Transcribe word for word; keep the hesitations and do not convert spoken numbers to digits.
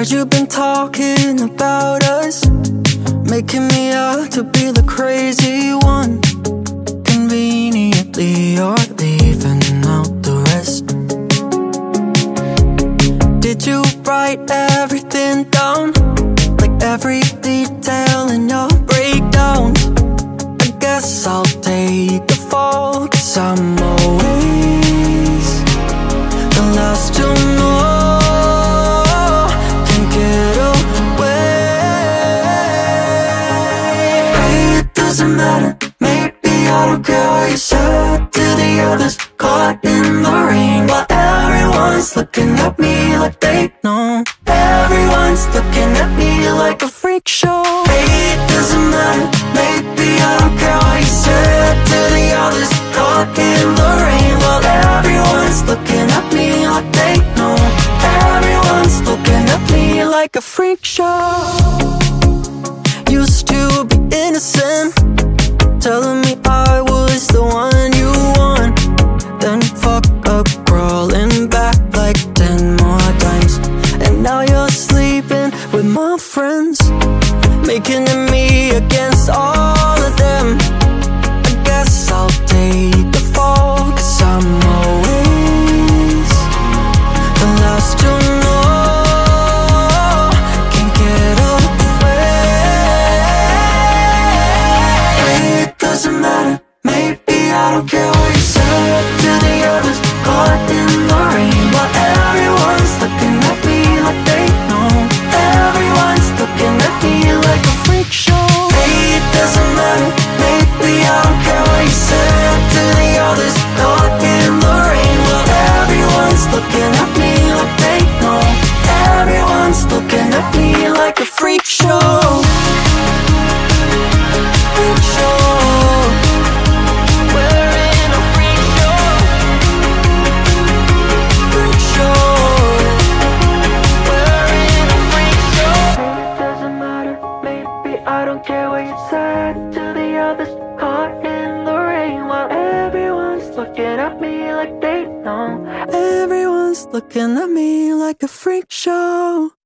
Heard you've been talking about us, making me out to be the crazy one. Conveniently you're leaving out the rest. Did you write everything down? Like every detail in your breakdown? I guess I'll take the fall, 'cause I'm always the last to know. Can't get away. Hey, it doesn't matter, maybe I don't care what you said to the others, caught in the rain while everyone's looking at me like they know. Everyone's looking at me like a freak show. Hey, it doesn't matter, maybe I don't care what you said to the others, caught in the rain while everyone's looking at me like they know. Everyone's looking at me like a freak show. Used to be innocent, telling me I was the one you want. Then fuck up, crawling back like ten more times. And now you're sleeping with my friends, making it me against all of them. I guess I'll take the fall, 'cause I'm always the last to know. Can't get away. Hey, it doesn't matter, maybe I don't care what you said to the others, caught in the rain while everyone's looking at me like they know. Everyone's looking at me like a freak show. Hey, it doesn't matter, maybe I don't care what you said to the others, caught in the rain while everyone's looking at me like they know. Everyone's looking at me like a freak show. Freak show. We're in a freak show. Freak show. We're in a freak show. It doesn't matter, maybe I don't care what you said to the others, caught in the rain while everyone's looking at me like they know. Everyone's looking at me like a freak show.